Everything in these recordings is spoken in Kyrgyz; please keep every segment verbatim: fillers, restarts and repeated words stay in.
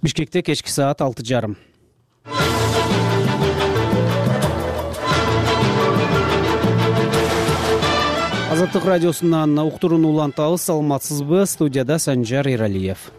Бишкекте кечки саат алты жарым. Азаттык радиосунан уктурууну улантабыз. Саламатсызбы? Студияда Санжар Иралиев.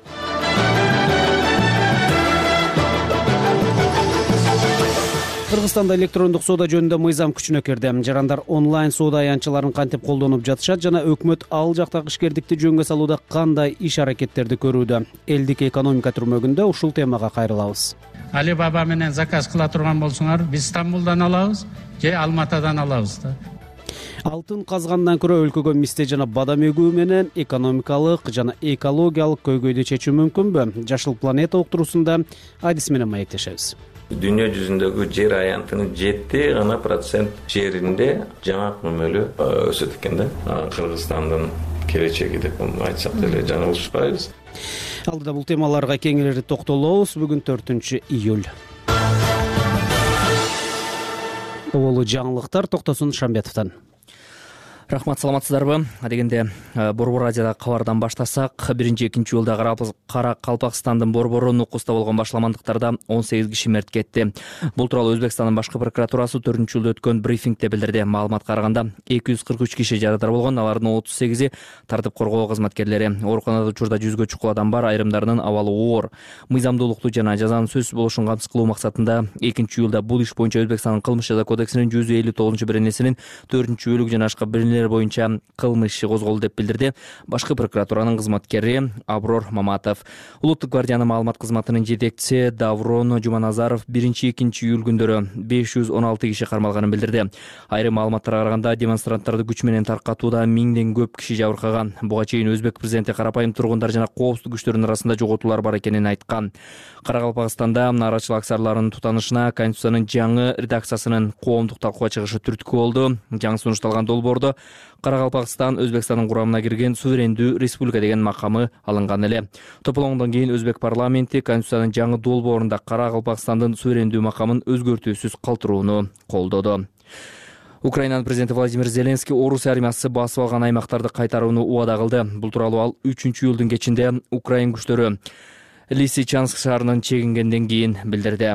Кыргызстанда электрондук соода жөнүндө мыйзам күчүнө кирди. Жарандар онлайн соода аянтчаларын кантип колдонуп жатышат жана өкмөт ал жактагы ишкердикти жөнгө салууда кандай иш аракеттерди көрүүдө? Элдик экономика түрмөгүндө ушул темага кайрылабыз. Али Баба менен заказ кыла турган болсоңор, биз Стамбулдан алабыз же Алматадан алабыз да. Алтын казгандан көрө өлкөгө мисте жана бадам эгүү менен экономикалык жана экологиялык көйгөйдү чечүү мүмкүнбү? Жашыл планета уктуруусунда адис менен маектешебиз. Дүйнө жүзүндөгү жер аянтынын жети гана процент жеринде жаңа көмөлү өсөт экен да. Кыргызстандын келечеги деп айтсак деле жаңылышпайбыз. Алдыда бул темаларга кеңири токтолобуз. Бүгүн төртүнчү июль. Болу жаңылыктар Токтосун Шамбетовдон. Рахмат, саламатсыздарбы? Адегенде Борбор радиода кабардан баштасак, биринчи экинчи жылда Кара Калпакстандын Борбору нукуста болгон башламандыктарда он сегиз киши мерт кетти. Бул тууралуу Өзбекстандын башкы прокуратурасы төртүнчү жылда өткөн брифингде билдирди. Маалыматка караганда эки жүз кырк үч киши жарадар болгон, алардын отуз сегизи тартип коргоо кызматкерлери. Ооруканада учурда жүзгө чукул адам бар, айрымдарынын абалы оор. Мыйзамдуулукту жана жазанын сөзсүз болушун камсыз кылуу максатында экинчи жылда бул иш боюнча Өзбекстандын кылмыш жаза кодексинин жүз элүү тогузунчу беренесинин төртүнчү бөлүгү жана башка беренелер боюнча кылмыш иши козголду деп билдирди башкы прокуратуранын кызматкери Аброр Маматов. Улуттук гвардиянын маалымат кызматынын жетекчиси Даврон Жуманазаров биринчи экинчи июль күндөрү беш жүз он алты киши кармалганын билдирди. Айрым маалыматтарга караганда демонстранттарды күч менен таркатууда миңден көп киши жабыркаган. Буга чейин Өзбек президенти карапайым тургундар жана коопсуздук күчтөрүнүн арасында жоготуулар бар экенин айткан. Каракалпакстанда нарачыл аксарларынын тутанышына Конституциянын жаңы редакциясынын коомдук талкууга чыгышы түрткү болду. Жаңы сунушталган долбоордо Каракалпакстан Өзбекстандын курамына кирген суверендүү республика деген макамы алынган эле. Тополоңдон кийин Өзбек парламенти Конституциянын жаңы долбоорунда Каракалпакстандын суверендүү макамын өзгөртүүсүз калтырууну колдоду. Украинанын президенти Владимир Зеленский Орус армиясы басып алган аймактарды кайтарууну убада кылды. Бул тууралуу ал үчүнчү июлдун кечинде Украин күчтөрү Лисичанск шаарынан чегингенден кийин билдирди.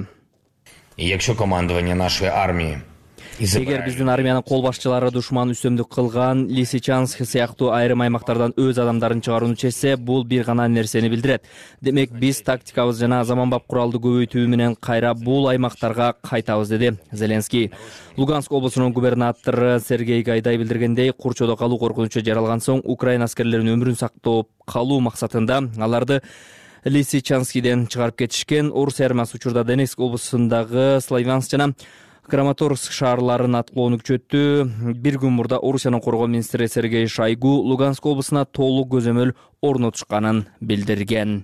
Якщо командование нашей армии Эгер биздин армиянын кол башчылары душман үстөмдүк кылган Лисичанск сыяктуу айрым аймактардан өз адамдарын чыгарууну чечсе, бул бир гана нерсени билдирет. Демек, биз тактикабыз жана заманбап куралды көбөйтүү менен кайра бул аймактарга кайтабыз, деди Зеленский. Луганск облусунун губернатору Сергей Гайдай билдиргендей, Курчодо калуу коркунучу жаралган соң Украина аскерлеринин өмүрүн сактоп калуу максатында аларды Лисичанскиден чыгарып кетишкен. Орус армиясы учурда Донецк облусундагы Славянск жана Краматорск шаарларын аткылоону күчөттү. Бир күн мурда Орусиянын коргоо министри Сергей Шойгу Луганск облусуна толук көзөмөл орнотушканын билдирген.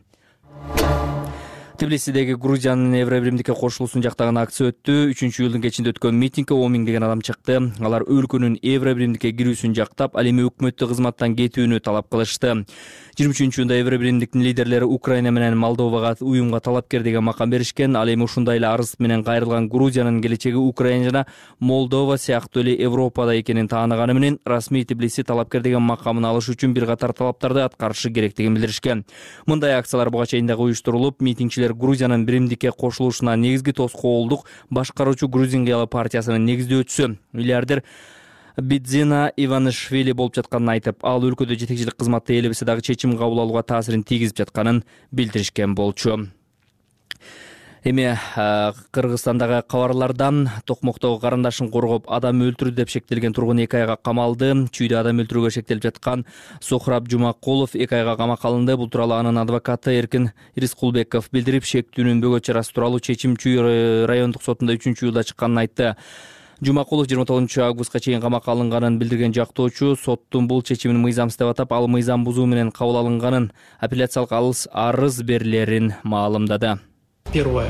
Тбилисидеги Грузиянын Евробиримдикке кошулуусун жактаган акция өттү. үчүнчү июлдун кечинде өткөн митингге он миңдеген адам чыкты. Алар өлкөнүн Евробиримдикке кирүүсүн жактап, ал эми өкмөттүк кызматтан кетүүнү талап кылышты. жыйырма үчүнчү июнда Евробиримдиктин лидерлери Украина менен Молдовага уюмга талапкер деген макам беришкен. Ал эми ушундай эле арыз менен кайрылган Грузиянын келечеги Украина жана Молдова сыяктуу эле Европада экенин тааныганы менен расмий Тбилиси талапкер деген макамын алыш үчүн бир катар талаптарды аткарышы керектигин билдиришкен. Мындай акциялар буга чейин дагы уюштурулуп, митингчилер Грузиянын биримдикке кошулушуна негизги тоскоолдук башкаруучу Грузин кыялы партиясынын негиздөөчүсү миллиардер Бидзина Иванишвили болуп жатканын айтып, ал өлкөдө жетекчилик кызматты элебесе дагы чечим кабыл алууга таасирин тийгизип жатканын билдиришкен болчу. Эми Кыргызстандагы кабарлардан Токмоктогу карындашын коргоп адам өлтүрдү деп шектелген тургун эки айга камалды. Чүйдө адам өлтүрүүгө шектелип жаткан Сохраб Жумакулов эки айга камакка алынды. Бул тууралуу анын адвокаты Эркин Рискулбеков билдирип, шектүүнүн бөгөт чарасы тууралуу чечим Чүй райондук сотунда үчүнчү июлда чыкканын айтты. Жумакулов жыйырма тогузунчу августка чейин камакка алынганын билдирген жактоочу соттун бул чечимин мыйзамсыз деп атап, ал мыйзам бузуу менен кабыл алынганын, апелляциялык арыз берилерин маалымдады. Первое.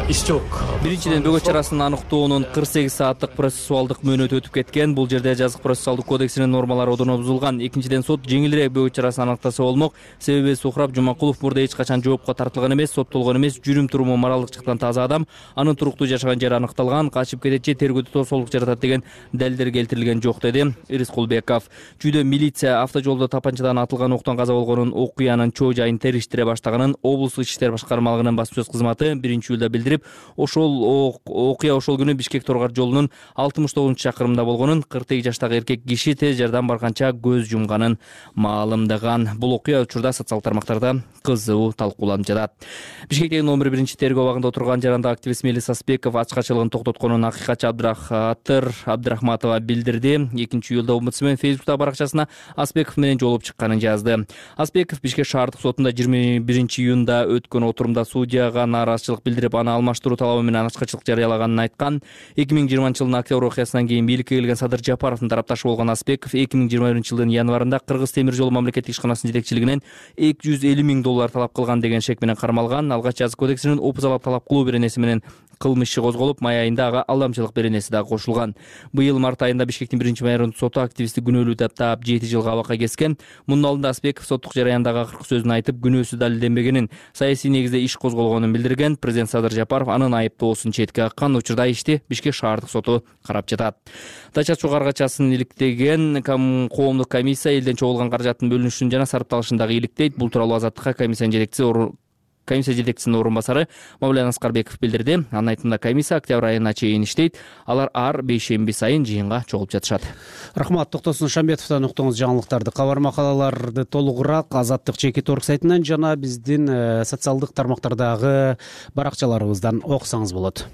иш жок. Биринчиден бөгөт чарасын аныктоонун кырк сегиз сааттык процессуалдык мөөнөтү өтүп кеткен. Бул жерде жазык процессуалдык кодексинин нормалары одоно бузулган. Экинчиден сот жеңилирээк бөгөт чарасын аныктаса болмок. Себеби Сухраб Жумакулов мурда эч качан жоопко тартылган эмес, соттолгон эмес, жүрүм туруму моралдык жактан таза адам. Анын туруктуу жашаган жери аныкталган, качып кетечи, тергөөдө тосолдук жаратат деген далилдер келтирилген жок, деди Рыскулбеков. Жүйдө милиция автожолдо тапанчадан атылган октон каза болгонун, окуянын чоо жайын териштире баштаганын облустук ички иштер башкармалыгынын басма сөз кызматы биринчи июлда билдирип, ошол окуя ошол күнү Бишкек Торгар жолунун алтымыш тогузунчу чакырымында болгонун, кырк тогуз жаштагы эркек киши тез жардам барганча көз жумганын маалымдаган. Бул окуя учурда социалдык тармактарда кызуу талкууланып жатат. Бишкектеги номер биринчи тергөө абагында отурган жарандык активист Мелис Аспеков ачкачылыгын токтотконун акыйкатчы Абдрахатыр Абдрахматова билдирди. экинчи июлда омбудсмен Фейсбукта баракчасына Аспеков менен жолугуп чыкканын жазды. Аспеков Бишкек шаардык сотунда жыйырма биринчи июнда өткөн отурумда судьяга нааразычылык билдирип, аны алмаштыруу талабы менен ачкачылык жарыялаганын айткан. эки миң жыйырманчы жылдын октябрь окуясынан кийин бийликке келген Садыр Жапаровдун тарапташы болгон Аспеков эки миң жыйырма биринчи жылдын январында Кыргыз темир жолу мамлекеттик ишканасынын жетекчилигинен эки жүз элүү миң доллар талап кылган деген шек менен кармалган. Алгач жазык кодексинин опузалап талап кылуу беренеси менен кылмыш иши козголуп, май айында ага алдамчылык беренеси да кошулган. Быйыл март айында Бишкектин биринчи майордун соту активистти күнөөлүү деп таап жети жылга абакка кескен. Мунун алдында Аспеков соттук жараяндагы акыркы сөзүн айтып, күнөөсү далилденбегенин, саясий негизде иш козголгонун билдирген. Президент Садыр Жапаров анын айыптоосун четке каккан. Учурда ишти Бишкек шаардык соту карап жатат. Дача чыгаргачасын иликтеген коомдук комиссия элден чогулган каражаттын бөлүнүшүн жана сарапталышын дагы иликтейт. Бул тууралуу Азаттыкка комиссиянын жетекчиси комиссия жетекчисинин орун басары Мавлен Аскарбеков билдирди. Анын айтымында комиссия октябрь айына чейин иштейт. Алар ар бейшемби сайын жыйынга чогулуп жатышат. Рахмат. Токтосун Шамбетовдон уктуңуз жаңылыктарды. Кабар макалаларды толугураак Азаттык Чеки Торг сайтынан жана биздин социалдык тармактардагы баракчаларыбыздан окусаңыз болот.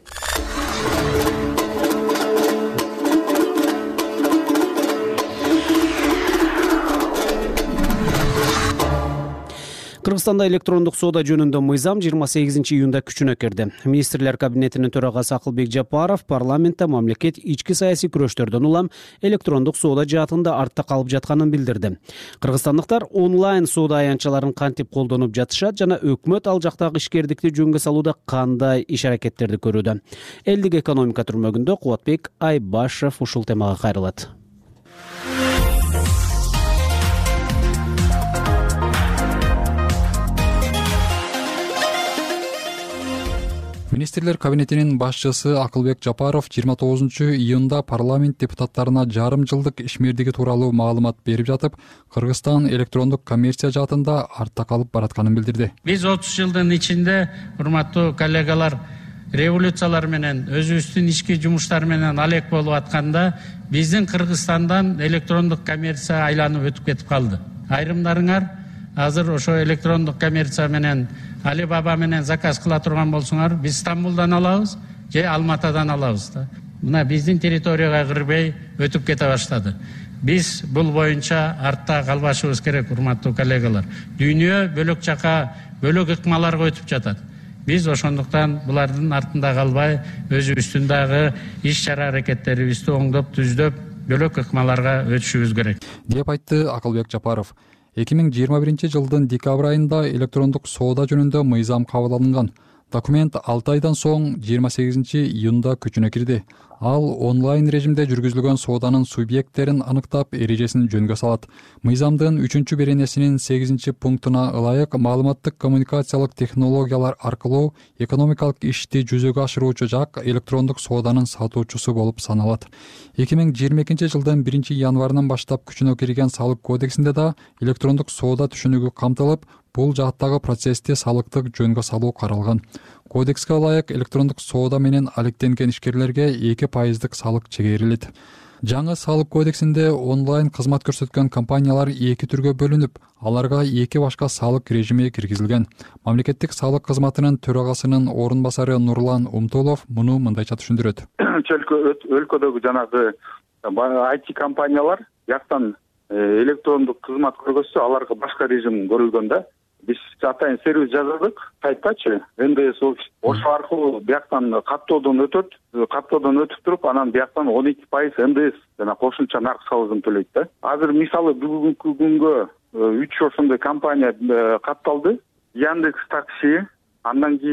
Кыргызстанда электрондук соода жөнүндө мыйзам жыйырма сегизинчи июнда күчүнө кирди. Министрлер кабинетинин төрагасы Акылбек Жапаров парламентте мамлекет ички саясий күрөштөрдөн улам электрондук соода жаатында артта калып жатканын билдирди. Кыргызстандыктар онлайн соода аянтчаларын кантип колдонуп жатышат жана өкмөт ал жактагы ишкердикти жөнгө салууда кандай иш аракеттерди көрүүдө? Элдик экономика түрмөгүндө Кубатбек Айбашев ушул темага кайрылат. Министрлер кабинетинин башчысы Акылбек Жапаров жыйырма тогузунчу июнда парламент депутаттарына жарым жылдык ишмердиги тууралуу маалымат берип жатып, Кыргызстан электрондук коммерция жаатында артта калып баратканын билдирди. Биз отуз жылдын ичинде, урматтуу коллегалар, революциялар менен, өзүбүздүн ички жумуштар менен алек болуп атканда, биздин Кыргызстандан электрондук коммерция айланып өтүп кетип калды. Айрымдарыңар азыр ошо электрондук коммерция менен Али Баба менен заказ кыла турган болсоңар, биз Стамбулдан алабыз, же Алматадан алабыз да. Мына биздин территорияга кирбей өтүп кете баштады. Биз бул боюнча артта калбашыбыз керек, урматтуу коллегалар. Дүйнө бөлөк жака, бөлөк ыкмаларга өтүп жатат. Биз ошондуктан булардын артында калбай, өзүбүздүн дагы иш чара аракеттерибизди оңдоп, түздөп, бөлөк ыкмаларга өтүшүбүз керек, деп айтты Акылбек Жапаров. эки миң жыйырма биринчи жылдын декабрь айында электрондук соода жөнүндө мыйзам кабыл алынган. Документ алты айдан соң жыйырма сегизинчи июнда күчүнө кирди. Ал онлайн режимде жүргүзүлгөн сооданын субъекттерин аныктап, эрежесин жөнгө салат. Мыйзамдын үчүнчү беренесинин сегизинчи пунктуна ылайык маалыматтык коммуникациялык технологиялар аркылуу экономикалык ишти жүзөгө ашыруучу жак электрондук сооданын сатуучусу болуп саналат. эки миң жыйырма экинчи жылдын биринчи январынан баштап күчүнө кирген салык кодексинде да электрондук соода түшүнүгү камтылып, бул жааттагы процессти салыктык жөнгө салуу каралган. Кодекске ылайык электрондук соода менен алектенген ишкерлерге эки пайыздык салык чегерилет. Жаңы салык кодексинде онлайн кызмат көрсөткөн компаниялар эки түргө бөлүнүп, аларга эки башка салык режими киргизилген. Мамлекеттик салык кызматынын төрагасынын орун басары Нурлан Умтулов муну мындайча түшүндүрөт. Өлкөдөгү жанагы ай ти компаниялар жактан электрондук кызмат көргөзсө, аларга башка режим көрүлгөн да. Биз атайын сервис жаздык, сайтачы, эн дэ эс офис. Ошо аркылуу бияктан каттоодон өтөт, каттоодон өтүп туруп, анан бияктан он эки пайыз эн дэ эс жана кошумча нарк салыгын төлөйт да. Азыр мисалы бүгүнкү күнгө үч ошондой компания катталды. Яндекс Такси, андан кийин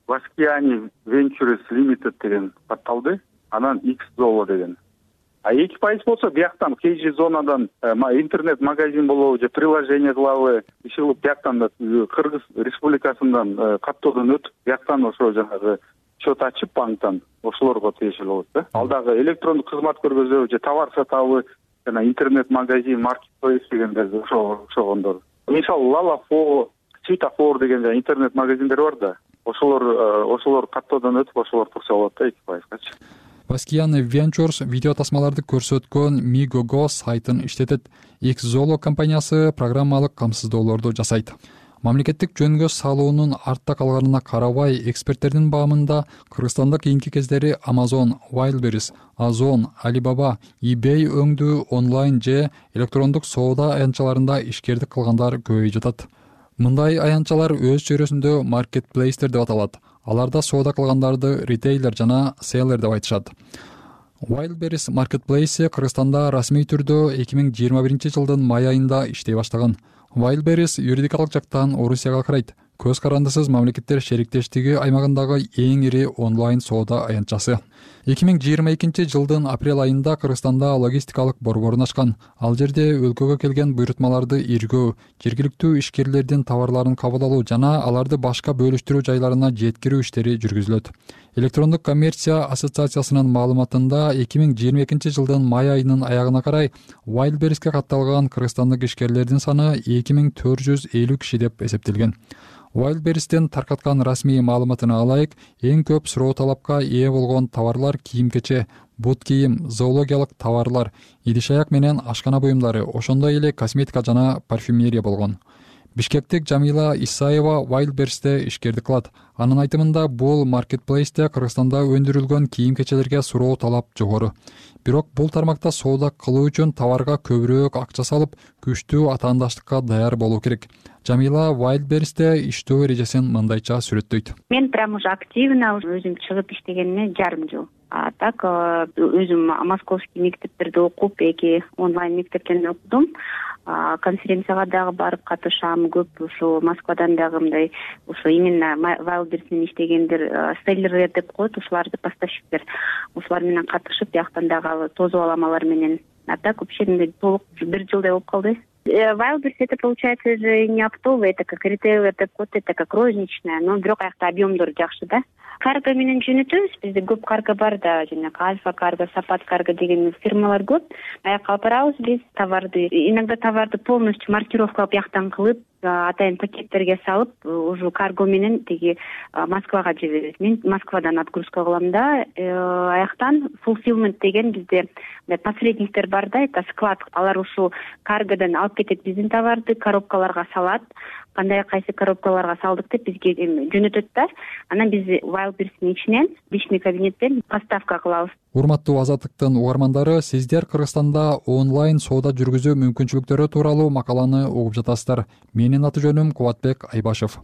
Vaskiani Ventures Limited деген катталды. Анан X Zolo деген. А эки пайыз болсо бияктан кей же зонадан интернет магазин болобу же приложение кылабы иши кылып бияктан да Кыргыз Республикасынан каттоодон өтүп бияктан ошо жанагы счет ачып банктан ошолорго тиешелүү болот да. Ал дагы электрондук кызмат көргөзөбү же товар сатабы жана интернет магазин маркетплейс дегендер ошо ошогондор. Мисалы Лалафо, Светофор деген жана интернет магазиндер бар да. Ошолор ошолор каттоодон өтүп ошолор турса болот да эки пайызгачы. Vaskiani Ventures видео тасмаларды көрсөткөн Migogo сайтын иштетет. X Zolo компаниясы программалык камсыздоолорду жасайт. Мамлекеттик жөнгө салуунун артта калганына карабай, эксперттердин баамында Кыргызстанда кийинки кездери Amazon, Wildberries, Озон, Alibaba, eBay өңдүү онлайн же электрондук соода аянтчаларында ишкердик кылгандар көбөйүп жатат. Мындай аянтчалар өз чөйрөсүндө маркетплейстер деп аталат. Аларда соода кылгандарды ритейлер жана селлер деп айтышат. Wildberries маркетплейси Кыргызстанда расмий түрдө эки миң жыйырма биринчи жылдын май айында иштей баштаган. Wildberries юридикалык жактан Орусияга карайт. Көз карандысыз мамлекеттер шериктештиги аймагындагы эң ири онлайн соода аянтчасы. эки миң жыйырма экинчи жылдын апрель айында Кыргызстанда логистикалык борборун ачкан. Ал жерде өлкөгө келген буйрутмаларды иргөө, жергиликтүү ишкерлердин товарларын кабыл алуу жана аларды башка бөлүштүрүү жайларына жеткирүү иштери жүргүзүлөт. Электрондук коммерция ассоциациясынын маалыматында эки миң жыйырма экинчи жылдын май айынын аягына карай Wildberries'ке катталган кыргызстандык ишкерлердин саны эки миң төрт жүз элүү киши деп эсептелген. Wildberries'тен таркаткан расмий маалыматына алайык, эң көп суроо талапка ээ болгон товарлар кийим-кече, бут кийим, зоологиялык товарлар, идиш-аяк менен ашкана буюмдары, ошондой эле косметика жана парфюмерия болгон. Бишкектик Жамила Исаева Wildberries'те ишкердик кылат. Анын айтымында бул маркетплейсте Кыргызстанда өндүрүлгөн кийим-кечелерге суроо талап жогору. Бирок бул тармакта соода кылуу үчүн товарга көбүрөөк акча салып, күчтүү атаандаштыкка даяр болуу керек. Жамила Wildberries'те иштөө эрежесин мындайча сүрөттөйт. Мен прям уже активно өзүм чыгып иштегениме жарым жыл. А так өзүм московский мектептерде окуп, эки онлайн мектептен окудум. Конференцияга дагы барып катышам, көп ушул Москвадан дагы мындай ушул именно Wildberries'тен иштегендер, селлерлер деп коет, ушуларды поставщиктер. Ушулар менен катышып, бияктан дагы тозу аламалар менен. А так вообще толук бир жылдай болуп калды. Wildberries это получается же не оптовый, это как ритейлер деп коет, это как розничная, но бирок аякта объемдор жакшы да. Карго менен жөнөтөбүз, бизде көп карго бар да, жана Альфа карго, Сапат карго деген фирмалар көп. Аякка алып барабыз биз товарды. Иногда товарды полностью маркировкалап бияктан кылып, атайын пакеттерге салып, уже карго менен тиги Москвага жиберебиз. Мен Москвадан отгрузка кылам да, аяктан fulfillment деген бизде посредниктер бар да, это склад. Алар ушул каргодон алып кетет биздин товарды, коробкаларга салат. Кандай кайсы коробкаларга салдык деп бизге жөнөтөт да. Анан биз Wildberries'тин ичинен, личный кабинеттен поставка кылабыз. Урматтуу Азаттыктын угармандары, сиздер Кыргызстанда онлайн соода жүргүзүү мүмкүнчүлүктөрү тууралуу макаланы угуп жатасыздар. Менин аты жөнүм Кубатбек Айбашев.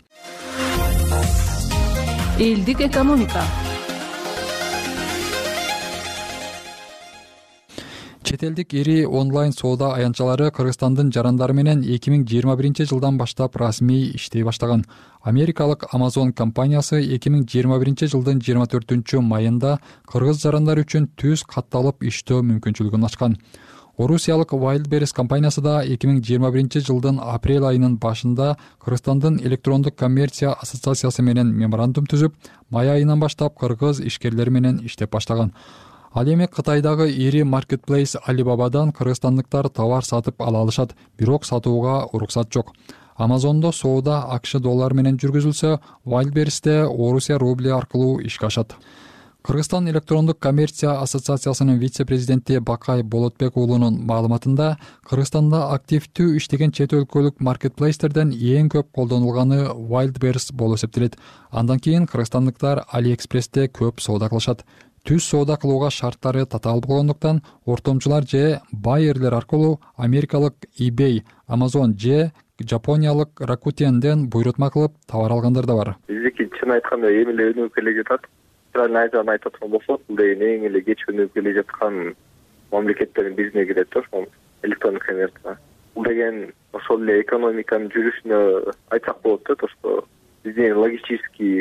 Элдик экономика. Чет элдик ири онлайн соода аянтчалары Кыргызстандын жарандары менен эки миң жыйырма биринчи жылдан баштап расмий иштей баштаган. Америкалык Amazon компаниясы эки миң жыйырма биринчи жылдын жыйырма төртүнчү майында кыргыз жарандары үчүн түз катталып иштөө мүмкүнчүлүгүн ачкан. Орусиялык Wildberries компаниясы да эки миң жыйырма биринчи жылдын апрель айынын башында Кыргызстандын электрондук коммерция ассоциациясы менен меморандум түзүп, май айынан баштап кыргыз ишкерлери менен иштеп баштаган. Ал эми Кытайдагы ири маркетплейс Alibaba'дан кыргызстандыктар товар сатып ала алышат, бирок сатууга уруксат жок. Amazon'до соода АКШ доллар менен жүргүзүлсө, Wildberries'те Орусия рубли аркылуу ишке ашат. Кыргызстан электрондук коммерция ассоциациясынын вице-президенти Бакай Болотбек уулунун маалыматында, Кыргызстанда активдүү иштеген чет өлкөлүк маркетплейстерден эң көп колдонулганы Wildberries болуп эсептелет. Андан кийин кыргызстандыктар AliExpress'те көп соода кылышат. Түз соода кылууга шарттары татаал болгондуктан ортомчулар же байерлер аркылуу америкалык eBay, Amazon же Жапониялык Rakutendен буйрутма кылып товар алгандар да бар. Биздики чын айтканда эми эле өнүгүп келе жатат. Правильно айтып аткан болсок, бул деген эң эле кеч өнүгүп келе жаткан мамлекеттердин бирине кирет да, ошол электрондук коммерция. Бул деген ошол эле экономиканын жүрүшүнө айтсак болот да, то что биздин логистический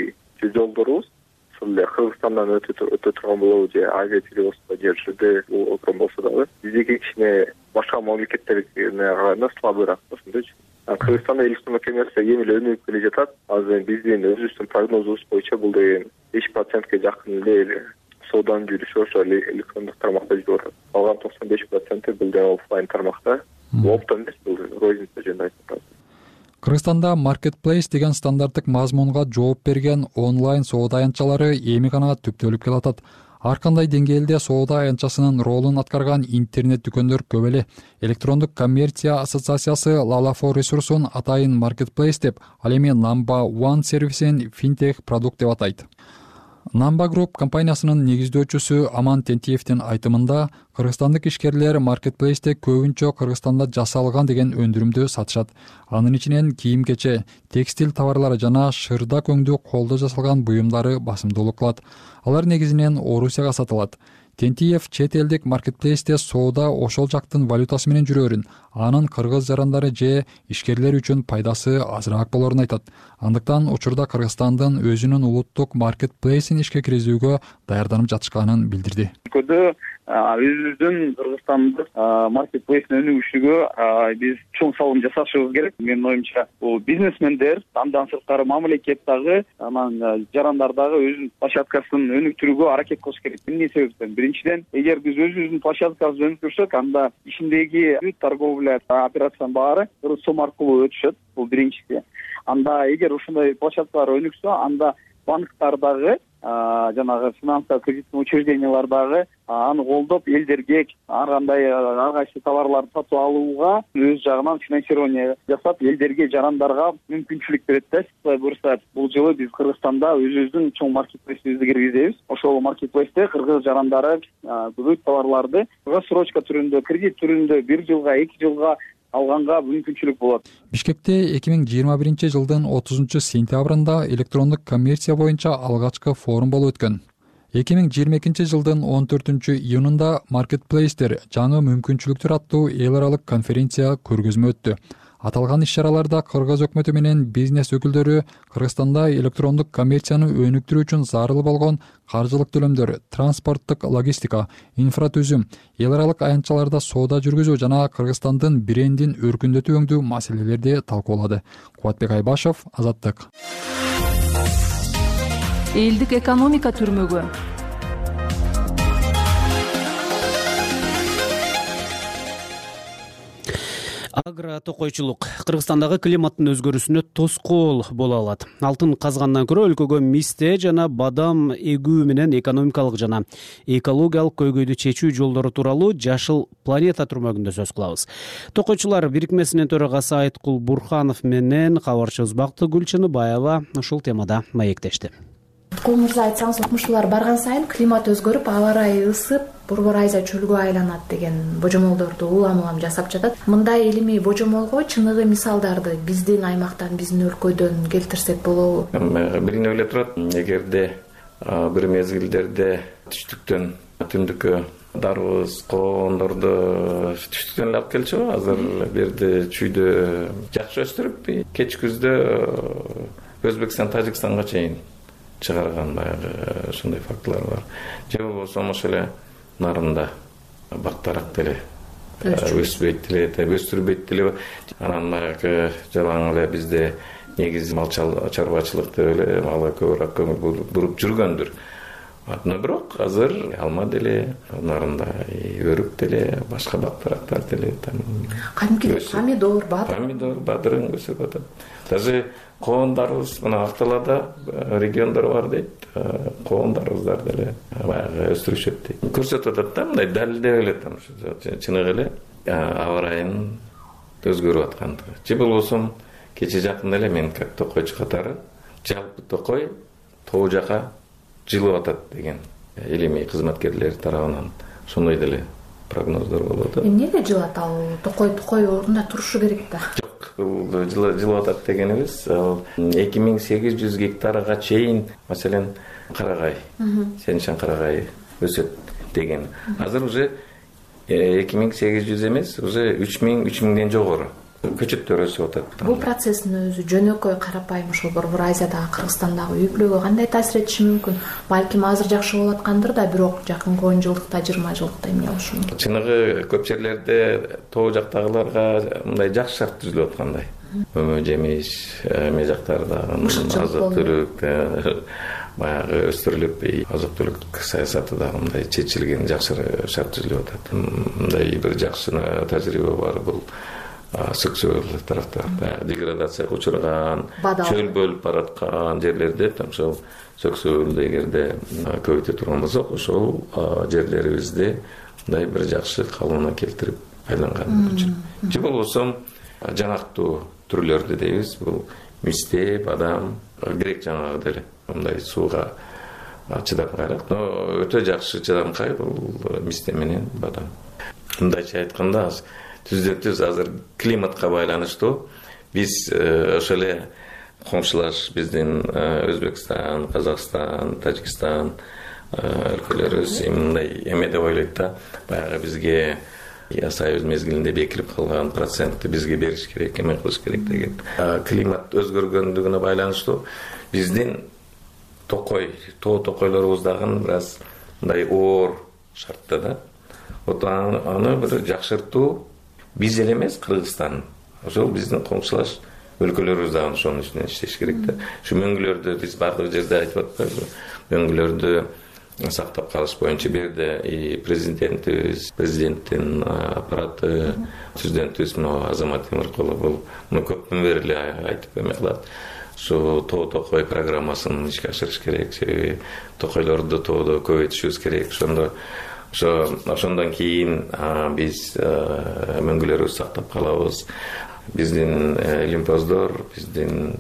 биздин жолдорубуз ушул эле Кыргызстандан өтө турган болобу же Азия тили болсо же ШД отурган болсо дагы биздики кичине башка мамлекеттерге караганда слабыраак ошондойчу. Кыргызстанда электрондук коммерция эми эле өнүгүп келе жатат. Азыр биздин өзүбүздүн прогнозубуз боюнча бул деген беш процентке жакын эле сооданын жүрүшү ошо электрондук тармакта жүрүп атат. Калган токсон беш проценти бул да офлайн тармакта. Оптом эмес, бул розница жөнүндө айтып атат. Кыргызстанда маркетплейс деген стандарттык мазмунга жооп берген онлайн соода аянтчалары эми гана түптөлүп келатат. Ар кандай деңгээлде соода аянтчасынын ролун аткарган интернет дүкөндөр көп эле. Электрондук коммерция ассоциациясы Lalafor ресурсун атайын маркетплейс деп, ал эми Number One сервисин финтех продукт деп атайт. Number Group компаниясынын негиздөөчүсү Аман Тентиевдин айтымында, кыргызстандык ишкерлер маркетплейсте көбүнчө Кыргызстанда жасалган деген өндүрүмдү сатышат. Анын ичинен кийим-кече, текстиль товарлары жана шырда көңдүү колдо жасалган буюмдары басымдуулук кылат. Алар негизинен Орусияга сатылат. Тентиев чет элдик маркетплейсте соода ошол жактын валютасы менен жүрөрүн, анын кыргыз жарандары же ишкерлер үчүн пайдасы азыраак болорун айтат. Андыктан учурда Кыргызстандын өзүнүн улуттук маркетплейсин ишке киргизүүгө даярданып жатышканын билдирди. Өзүбүздүн Кыргызстандык маркетплейстин өнүгүшүгө биз чоң салым жасашыбыз керек. Менин оюмча, бул бизнесмендер андан сырткары мамлекет дагы, анан жарандар дагы өзүнүн площадкасын өнүктүрүүгө аракет кылыш керек. Эмне себептен? Биринчиден, эгер биз өзүбүздүн площадкабызды өнүктүрсөк, анда ичиндеги торговля операциянын баары сом аркылуу өтүшөт. Бул биринчиси. Анда эгер ушундай площадкалар өнүксө, анда банктар дагы, жанагы финансовый кредиттик учреждениялар дагы аны колдоп, элдерге ар кандай ар кайсы товарларды сатып алууга өз жагынан финансирование жасап, элдерге, жарандарга мүмкүнчүлүк берет да. Сулай буюрса, бул жылы биз Кыргызстанда өзүбүздүн чоң маркетплейсибизди киргизебиз. Ошол маркетплейсте кыргыз жарандары көп товарларды рассрочка түрүндө, кредит түрүндө бир жылга, эки жылга алганга мүмкүнчүлүк болот. Бишкекте эки миң жыйырма биринчи жылдын отузунчу сентябрында электрондук коммерция боюнча алгачкы форум болуп өткөн. эки миң жыйырма экинчи жылдын он төртүнчү июнунда маркетплейстер жаңы мүмкүнчүлүктөр аттуу эл аралык конференция көргөзмө өттү. Аталган иш-чараларда Кыргыз өкмөтү менен бизнес өкүлдөрү Кыргызстанда электрондук коммерцияны өнүктүрүү үчүн зарыл болгон каржылык төлөмдөр, транспорттук логистика, инфратүзүм, эл аралык аянтчаларда соода жүргүзүү жана Кыргызстандын брендин өркүндөтүүгө маселелерди талкуулады. Кубатбек Айбашев, Азаттык. Элдик экономика түрмөгү. Агро токойчулук Кыргызстандагы климаттын өзгөрүүсүнө тоскоол боло алат. Алтын казгандан көрө өлкөгө мисте жана бадам эгүү менен экономикалык жана экологиялык көйгөйдү чечүү жолдору тууралуу Жашыл планета түрмөгүндө сөз кылабыз. Токойчулар бирикмесинин төрагасы Айткул Бурханов менен кабарчыбыз Бактыгүл Гүлчөнүбаева ушул темада маектешти. Айткул мырза, айтсаңыз, окумуштуулар барган сайын климат өзгөрүп, аба ырайы ысып, Борбор Азия чөлгө айланат деген божомолдорду улам улам жасап жатат. Мындай илимий божомолго чыныгы мисалдарды биздин аймактан, биздин өлкөдөн келтирсек болобу? Билинип эле турат, эгерде бир мезгилдерде түштүктөн түндүккө дарбыз, коондорду түштүктөн эле алып келчү, азыр берде чүйдө жакшы өстүрүп, кеч күздө Өзбекстан, Тажикстанга чейин чыгарган баягы ушундай фактылар бар. Же болбосо ошо эле нарында бактарак деле өспөйт деле, өстүрбөйт деле. Анан баягы жалаң эле бизде негизи мал чарбачылык деп эле мага көбүрөөк көңүл буруп жүргөндүр. Бирок азыр алма деле, нарында өрүк деле, башка бактарактар деле. Кадимки помидор, бадыр. Помидор, бадырың өсүп атат. Даже коондарыбыз мына Акталада региондор бар дейт, коондарыбыздар деле баягы өстүрүшөт дейт. Көрсөтүп атат да, мындай далилдеп эле там чыныгы эле аба ырайынын өзгөрүп аткандыгы. Же болбосо кече жакында эле мен как токойчу катары жалпы токой тоо жака жылып атат деген илимий кызматкерлер тарабынан ошондой деле прогноздор болуп атат. Эмнеге жылат ал? Токой токой ордунда турушу керек да. Жылып атат дегенибиз, эки миң сегиз жүз гектарга чейин, маселен, карагай, сеншан карагай өсөт деген. Азыр уже эки миң сегиз жүз эмес, уже үч миң, үч миңден жогору көчөттөр өсүп атат. Бул процесстин өзү жөнөкөй карапайым ошол Борбор Азиядагы, Кыргызстандагы үй бүлөгө кандай таасир этиши мүмкүн? Балким азыр жакшы болуп аткандыр да, бирок жакынкы он жылдыкта, жыйырма жылдыкта эмне болушу мүмкүн? Чыныгы көп жерлерде тоо жактагыларга мындай жакшы шарт түзүлүп аткандай. Өмө жемиш, эме жактарда азык түлүк баягы өстүрүлүп, азык түлүк саясаты да мындай чечилген жакшы шарт түзүлүп атат. Мындай бир жакшы тажрыйба бар, бул сексуал тарапта деградацияга учурган, чөл бөлүп бараткан жерлерде ошол сексуалды эгерде көбөйтө турган болсок, ошол жерлерибизде мындай бир жакшы калыбына келтирип айланган үчүн. Же болбосо жанактуу түрлөрдү дейбиз, бул мисте, бадам, грек жанагы деле мындай сууга чыдамкайраак, но өтө жакшы чыдамкай бул мисте менен бадам. Мындайча айтканда, түздөн-түз азыр климатка байланыштуу биз ошо эле коңшулаш биздин Өзбекстан, Казакстан, Тажикстан өлкөлөрүбүз мындай эме деп ойлойт да, баягы бизге Союз мезгилинде бекирип калган процентти бизге бериш керек, эме кылыш керек деген. Климат өзгөргөндүгүнө байланыштуу биздин токой, тоо токойлорубуз дагы бир аз мындай оор шартта да. Вот аны бир жакшыртуу биз эле эмес, Кыргызстан, ошол биздин коңшулаш өлкөлөрүбүз дагы ошонун үстүнөн иштеш керек да. Ушу мөңгүлөрдү биз бардык жерде айтып атпайбызбы? Мөңгүлөрдү сактап калыш боюнча бир жерде и президентибиз, президенттин аппараты, түздөн-түз мына Азамат Темиркулов бул муну көптөн бери эле айтып эме кылат. Ушу тоо токой программасын ишке ашырыш керек, себеби токойлорду тоодо көбөйтүшүбүз керек. Ошондо ошо ошондон кийин биз мөңгүлөрүбүздү сактап калабыз. Биздин илимпоздор, биздин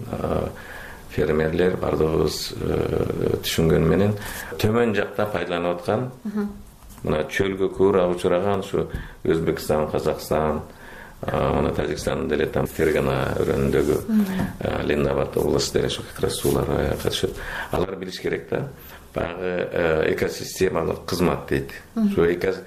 фермерлер бардыгыбыз түшүнгөн менен төмөн жакта пайдаланып аткан мына чөлгө куура учураган ушу Өзбекстан, Казакстан, мына Тажикстан деле там Фергана өрөөнүндөгү Ленинабад областы деле ошо как раз сууларга катышып, алар билиш керек да. Баягы экосистемалык кызмат дейт. Ушу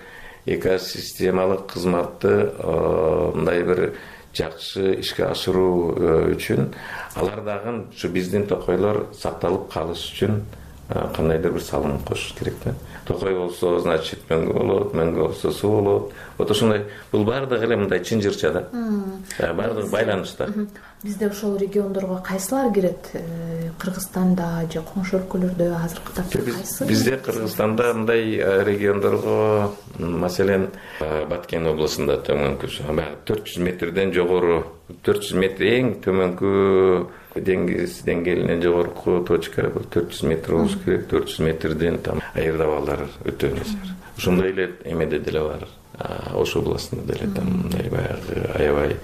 экосистемалык кызматты мындай бир жакшы ишке ашыруу үчүн алар дагы ушу биздин токойлор сакталып калыш үчүн кандайдыр бир салым кошуш керек да. Токой болсо, значит, мөңгү болот, мөңгү болсо суу болот. Вот ошондой, бул бардыгы эле мындай чынжырча да. Бардыгы байланышта. Бизде ошол региондорго кайсылар кирет? Кыргызстанда же коңшу өлкөлөрдө азыркы тапта кайсы? Бизде Кыргызстанда мындай региондорго, маселен, Баткен областында төмөнкү, төрт жүз метрден жогору, төрт жүз метр эң төмөнкү деңиз деңгээлинен жогорку точка төрт жүз метр болуш керек. төрт жүз метрден там айырдабалдар өтө нечер. Ошондой эле эмеде деле бар. Ош областында деле там мындай баягы аябай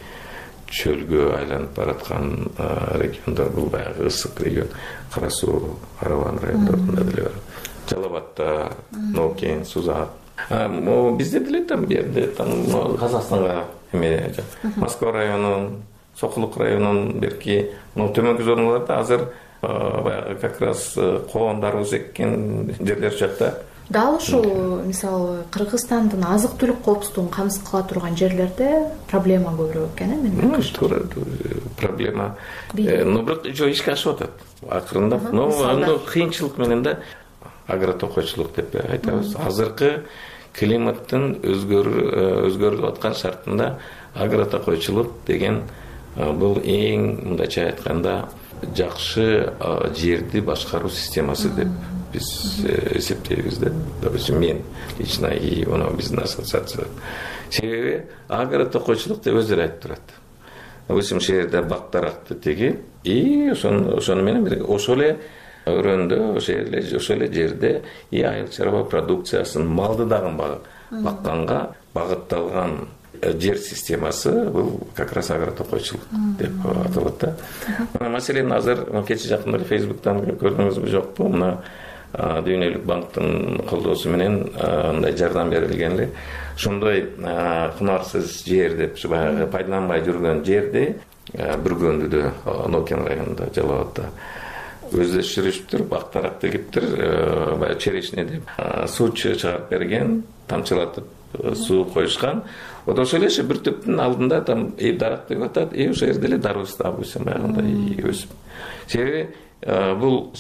чөлгө айланып бараткан региондор, бул баягы ысык регион. Кара суу, Араван райондорунда деле бар. Жалал Абадта, Нокен, Сузак. Бизде деле там берде там Казакстанга эме Москва районунун, Сокулук районунун берки төмөнкү зоналарда азыр баягы как раз коондарыбыз эккен жерлер жакта. Дал ушул мисалы Кыргызстандын азык түлүк коопсуздугун камсыз кыла турган жерлерде проблема көбүрөөк экен, эми. Туура, проблема. Но бирок жо ишке ашып атат. Акырында, но аны кыйынчылык менен да агротокойчулук деп айтабыз. Азыркы климаттын өзгөрүп аткан шартында агротокойчулук деген бул эң мындайча айтканда жакшы жерди башкаруу системасы деп биз эсептейбиз да. Допустим, мен лично и мына биздин ассоциация. Себеби агротокойчулук деп өзүлөрү айтып турат. Допустим, ошол жерде бактаракты тегип, и ошону менен бирге ошол эле өрөөндө, ошол эле жерде и айыл чарба продукциясын, малды дагы бакканга багытталган жер системасы бул как раз агротокойчулук деп аталат да. Мына маселен азыр кече жакында эле Facebook'тан көрдүңүзбү жокпу? Мына Дүйнөлүк банктын колдоосу менен мындай жардам берилген эле. Ошондой кунарсыз жер деп баягы пайдаланбай жүргөн жерди Бүргөндүдө, Нокен районунда, Жалал Абадта өздөштүрүшүптүр, бактарак тегиптир, баягы черешня деп суу чыгарып берген, тамчылатып суу коюшкан. Вот ошол эле бир түптүн алдында там дарак деп атат, и ошол жерде эле дарбыз табылса баягындай өсүп. Себеби бул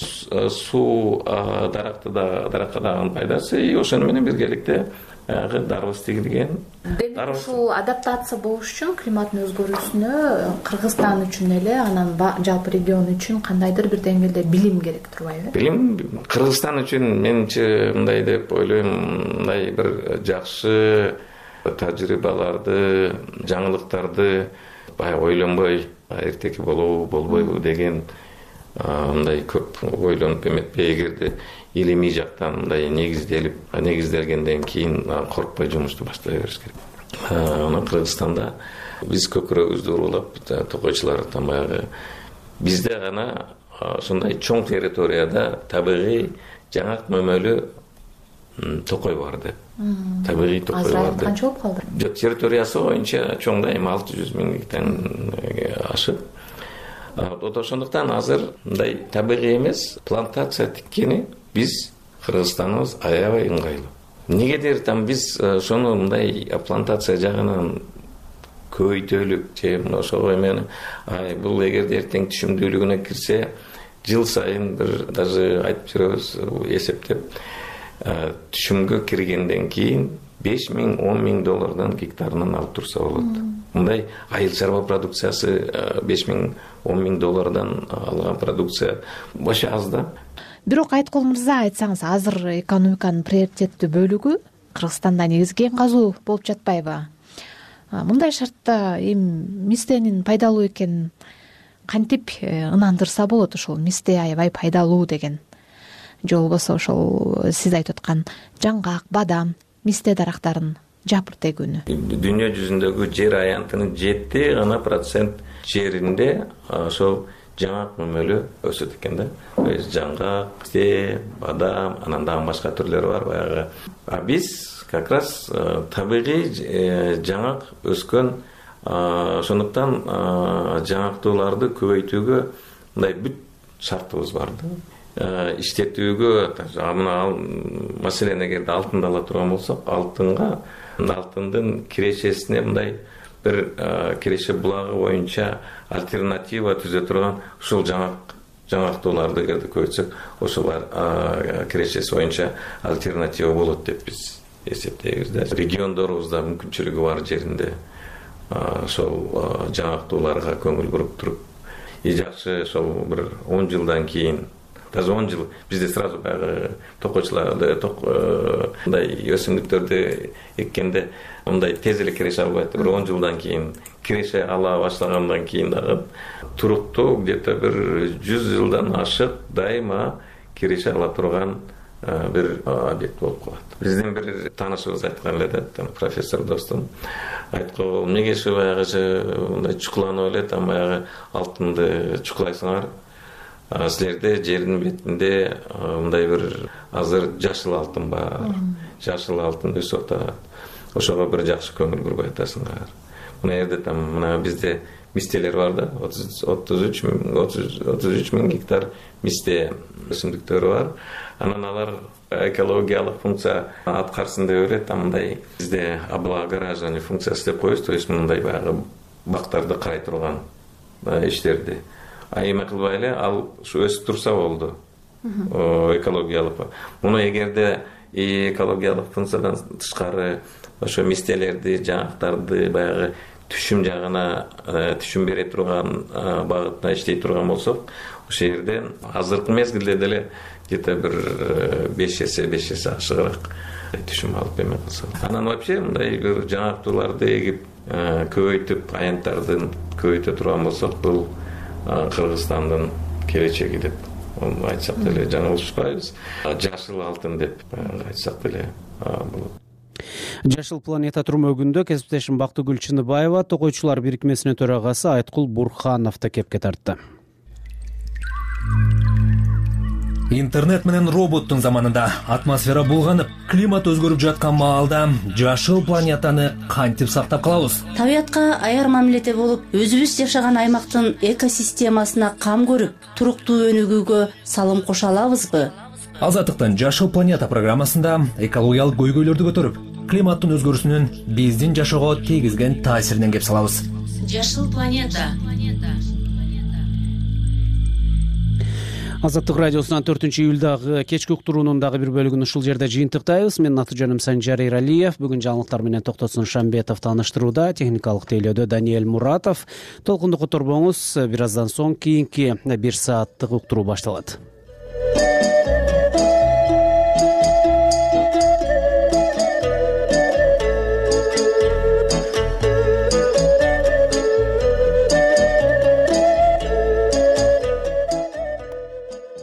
суу даракты да даракка дагы пайдасы, и ошону менен биргеликте баягы дарбыз тигилген. Демек ушул адаптация болуш үчүн климаттын өзгөрүүсүнө Кыргызстан үчүн эле, анан жалпы регион үчүн кандайдыр бир деңгээлде билим керек турбайбы? Билим Кыргызстан үчүн менимче мындай деп ойлойм, мындай бир жакшы тажрыйбаларды, жаңылыктарды баягы ойлонбой, эртеки болобу, болбойбу деген мындай көп ойлонуп эметпей, эгерде илимий жактан мындай негизделип, негизделгенден кийин коркпой жумушту баштай бериш керек. Анан Кыргызстанда биз көкүрөгүбүздү уруулап, токойчулар там баягы бизде гана ушундай чоң территорияда табигый жаңак мөмөлүү токой бар деп. Табигый токой бар деп. Канча болуп калды? Жок, территориясы боюнча чоң да эми алты жүз миң гектардан ашып. Вот ошондуктан азыр мындай табигый эмес плантация тиккени биз Кыргызстаныбыз аябай ыңгайлуу. Негедир там биз ошону мындай плантация жагынан көбөйтөлүк же ошого эми бул эгерде эртең түшүмдүүлүгүнө кирсе, жыл сайын бир даже айтып жүрөбүз, эсептеп түшүмгө киргенден кийин беш миң он миң доллардан гектарынан алып турса болот. Мындай айыл чарба продукциясы беш миң он миң доллардан алган продукция башы аз да. Бирок Айткул мырза, айтсаңыз, азыр экономиканын приоритеттүү бөлүгү Кыргызстанда негизи кен казуу болуп жатпайбы? Мындай шартта эми мистенин пайдалуу экенин кантип ынандырса болот? Ошол мисте аябай пайдалуу деген, же болбосо ошол сиз айтып аткан жаңгак, бадам, мисте дарактарын жапырт эгүүнү? Дүйнө жүзүндөгү жер аянтынын жети гана процент жеринде ошол жаңгак мөмөлү өсөт экен да. Жаңгак, мисте, бадам, анан дагы башка түрлөрү бар баягы. А биз как раз табигый жаңгак өскөн, ошондуктан жаңактууларды көбөйтүүгө мындай бүт шартыбыз бар да. Иштетүүгө мына маселен эгерде алтынды ала турган болсок, алтынга алтындын кирешесине мындай бир киреше булагы боюнча альтернатива түзө турган ушул жаңак жаңактууларды эгерде көбөйтсөк, ошолар кирешеси боюнча альтернатива болот деп биз эсептейбиз да. Региондорубузда мүмкүнчүлүгү бар жеринде ошол жаңактууларга көңүл буруп туруп, и жакшы ошол бир он жылдан кийин, даже он жыл бизде сразу баягы токойчуларды мындай өсүмдүктөрдү эккенде мындай тез эле киреше албайт. Бир он жылдан кийин киреше ала башлагандан кийин дагы туруктуу где-то бир жүз жылдан ашык дайыма киреше ала турган бир объект болуп калат. Биздин бир таанышыбыз айткан эле да, профессор достум айткан, эмнеге ушу баягы мындай чукуланып эле, там баягы алтынды чукулайсыңар, силерде жердин бетинде мындай бир азыр жашыл алтын бар, жашыл алтын өсүп атат. Ошого бир жакшы көңүл бурбай атасыңар. Мына жерде там мына бизде мистелер бар да, отуз үч миң гектар мисте өсүмдүктөрү бар. Анан алар экологиялык функция аткарсын деп эле там мындай бизде облагораживание функциясы деп коебуз, то есть мындай баягы бактарды карай турган иштерди. А эме кылбай эле ал ушу өсүп турса болду. Экологиялык. Муну эгерде экологиялык функциядан тышкары ошо мистелерди, жаңактарды баягы түшүм жагына түшүм бере турган багытта иштей турган болсок, ошол жерден азыркы мезгилде деле где-то бир беш эсе беш эсе ашыгыраак түшүм алып эме кылсак. Анан вообще мындай бир жаңактууларды эгип көбөйтүп, аянттардын көбөйтө турган болсок, бул Кыргызстандын келечеги деп айтсак деле жаңылышпайбыз. Жашыл алтын деп айтсак деле болот. Жашыл планета турмөгүндө кесиптешим Бактыгүл Чыныбаева Токойчулар бирикмесинин төрагасы Айткул Бурхановду кепке тартты. Интернет менен роботтун заманында атмосфера булганып, климат өзгөрүп жаткан маалда жашыл планетаны кантип сактап калабыз? Табиятка аяр мамиледе болуп, өзүбүз жашаган аймактын экосистемасына кам көрүп, туруктуу өнүгүүгө салым кошо алабызбы? Азаттыктын Жашыл планета программасында экологиялык көйгөйлөрдү көтөрүп, климаттын өзгөрүүсүнүн биздин жашоого тийгизген таасиринен кеп салабыз. Жашыл планета. Азаттык радиосунан төртүнчү июлдагы кечки уктуруунун дагы бир бөлүгүн ушул жерде жыйынтыктайбыз. Менин аты жөнүм Санжар Эралиев. Бүгүн жаңылыктар менен Токтосун Шамбетов тааныштырууда, техникалык тейлөөдө Даниэль Муратов. Толкунду которбоңуз. Бир аздан соң кийинки бир сааттык уктуруу башталат.